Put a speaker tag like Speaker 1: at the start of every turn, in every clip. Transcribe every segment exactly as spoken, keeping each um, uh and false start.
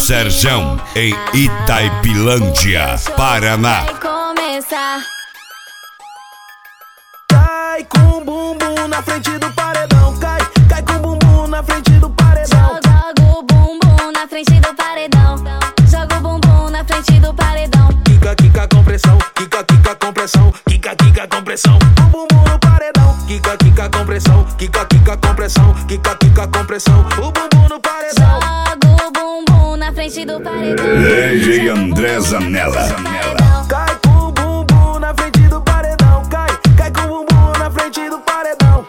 Speaker 1: Serjão, em Itaipilândia, Paraná.
Speaker 2: Vai começar.
Speaker 3: Cai com o bumbum na frente do paredão. Cai, cai com o bumbum na frente do paredão.
Speaker 2: Joga o bumbum na frente do paredão. Joga o bumbum na frente do paredão.
Speaker 3: Quica, quica com pressão. Quica, quica com pressão. Quica, quica com pressão. O bumbum no paredão. Quica, quica com pressão. Quica, quica com pressão. Quica, quica com pressão. O bumbum no paredão.
Speaker 2: Joga o bumbum na frente do paredão.
Speaker 1: D J André Zanella.
Speaker 3: Cai com o bumbum na frente do paredão. Cai, cai com o bumbum na frente do paredão.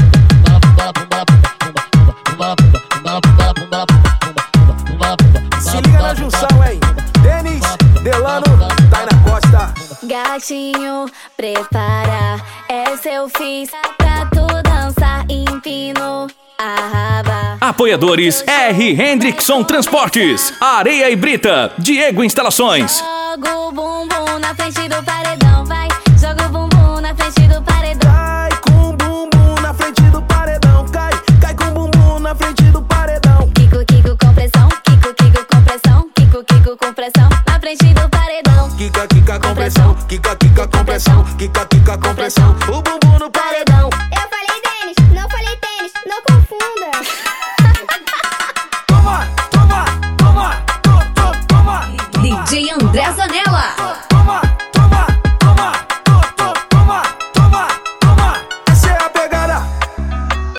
Speaker 3: Se liga na junção, hein? Denis, Delano, Taina Costa.
Speaker 2: Gatinho, prepara, essa eu fiz pra tu dançar, empino a raba.
Speaker 4: Apoiadores R. Hendrickson Transportes, Areia e Brita, Diego Instalações.
Speaker 2: Joga o bumbum na frente do paredão, vai. Joga o bumbum na frente do paredão.
Speaker 3: Cai com o bumbum na frente do paredão. Cai, cai com o bumbum na frente do paredão.
Speaker 2: Kiko, Kiko com pressão, Kiko, Kiko com pressão, Kiko, Kiko com pressão, na frente do paredão.
Speaker 3: Quica, quica com pressão. Quica, quica com pressão. Quica, quica com pressão. O bumbum no